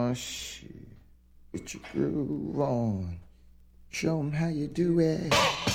Oh, shit. Put your groove on. Show them how you do it.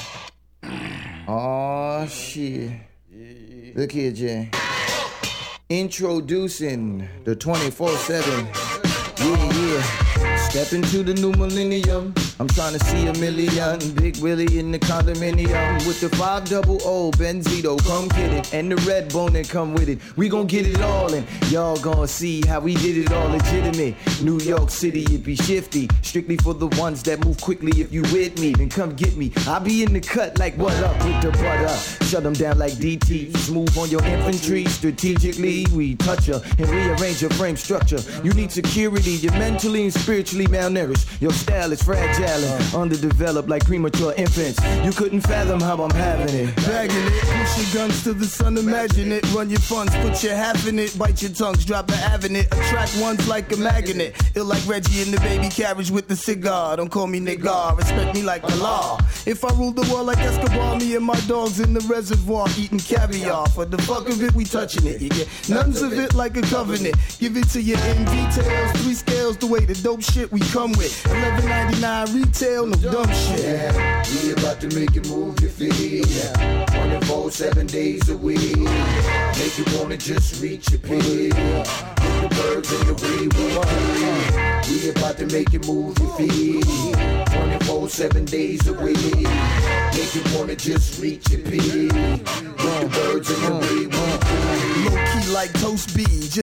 Oh, shit. Look here, Jay. Introducing the 24/7. Yeah. Step into the new millennium. I'm trying to see a million. Big Willie in the condominium with the 500 Benzito. Come get it. And the red bone that come with it. We gon' get it all and y'all gon' see how we did it all legitimate. New York City, it be shifty. Strictly for the ones that move quickly. If you with me, then come get me. I be in the cut like what up with the butter. Shut them down like DT. Smooth on your infantry. Strategically, we touch her and rearrange your frame structure. You need security. You're mentally and spiritually malnourished. Your style is fragile and underdeveloped like premature infants. You couldn't fathom how I'm having it. Bagging it, push your guns to the sun, imagine it. Run your funds, put your half in it. Bite your tongues, drop an avenue. Attract ones like a magnet. Ill like Reggie in the baby carriage with the cigar. Don't call me nigga, respect me like the law. If I rule the world like Escobar, me and my dogs in the reservoir eating caviar. For the fuck of it, we touching it. You get nones of it like a covenant. Give it to you in details. 3 scales the way the dope shit we come with. $11.99 retail, no dumb shit. Yeah, we about to make it move your feet. Yeah, 24, 7 days a week. Make you wanna just reach your peak. Get the birds in the way we about to make it move your feet. 24, 7 days a week. Make you wanna just reach your peak. Get the birds in the way Low key like toast beans.